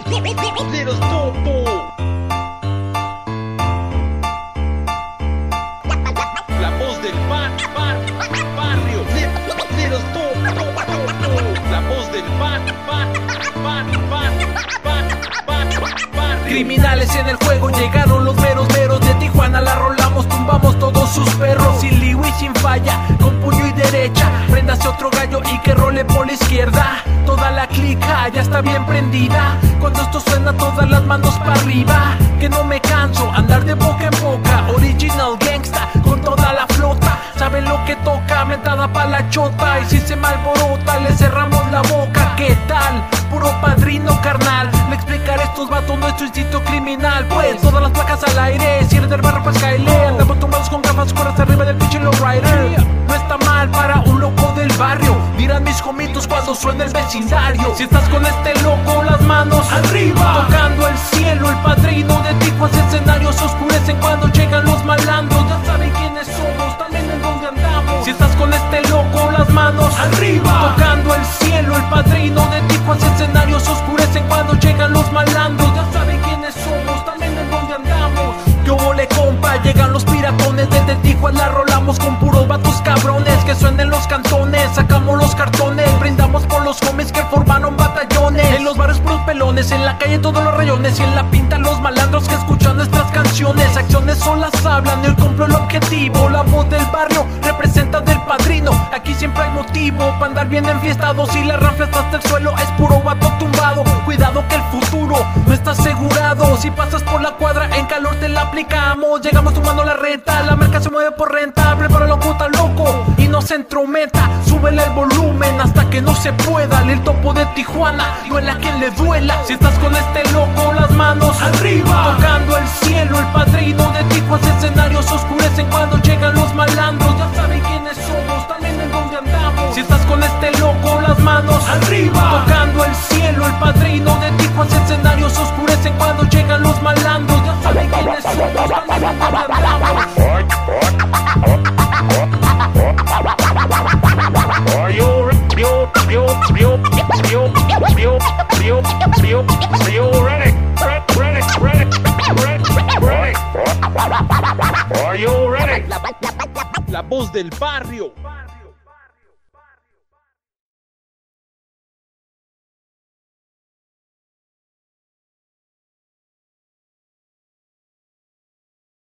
Little Topo. La voz del barrio. Little Topo. La voz del barrio. Criminales en el juego, llegaron los meros de Tijuana, la rolamos, tumbamos todos sus perros. Sin lío y sin falla, con puño y derecha, préndase otro gallo y que role por la izquierda. Toda la clica ya está bien prendida, cuando esto suena todas las manos para arriba. Que no me canso, andar de boca en boca, original gangsta, con toda la flota. Saben lo que toca, mentada pa' la chota, y si se malborota le cerramos la boca. ¿Qué tal? Puro padrino carnal, le explicaré a estos vatos nuestro instinto criminal. Pues todas las placas al aire, si eres del barrio pues caile. Andamos tumbados con gafas oscuras arriba del pinche lowrider. No está mal para un loco del barrio, dirán mis comitos cuando suena el vecindario. Si estás con este loco, las manos arriba, tocando el cielo. El padrino de Tijuana, escenarios se oscurecen cuando llegan los malandros. Ya saben quiénes somos, también en dónde andamos. Si estás con este loco, las manos arriba, tocando el cielo. El padrino de Tijuana, escenarios se oscurecen cuando llegan los malandros. Ya saben quiénes somos, también en dónde andamos. Yo volé compa, llegan los piratones. Desde Tijuana la rolamos con puros vatos cabrones. Que suenen los cantones, sacamos los cartones. Brindamos por los homies que formaron batallones. En los barrios puros pelones, en la calle todos los rayones. Y en la pinta los malandros que escuchan nuestras canciones. Acciones solas hablan, el compro el objetivo. La voz del barrio representa del padrino. Aquí siempre hay motivo para andar bien enfiestados. Y la rafla está hasta el suelo, es puro vato tumbado. Cuidado que el futuro no está asegurado. Si pasas por la cuadra en calor te la aplicamos. Llegamos tomando la renta, la merca se mueve por renta. Prepara la puta loco y no se entrometa. Súbele el volumen hasta que no se pueda. El topo de Tijuana, duela a quien le duela. Si estás con este loco, las manos arriba, tocando el cielo. El padrino de Tijuana, escenarios se oscurecen cuando llegan los malandros. Ya saben quiénes somos, también en dónde andamos. Si estás con este loco, las manos arriba, tocando el cielo. El padrino de Tijuana, escenarios se oscurecen cuando llegan los malandros. Ya saben quiénes somos, también en dónde andamos. La voz del barrio.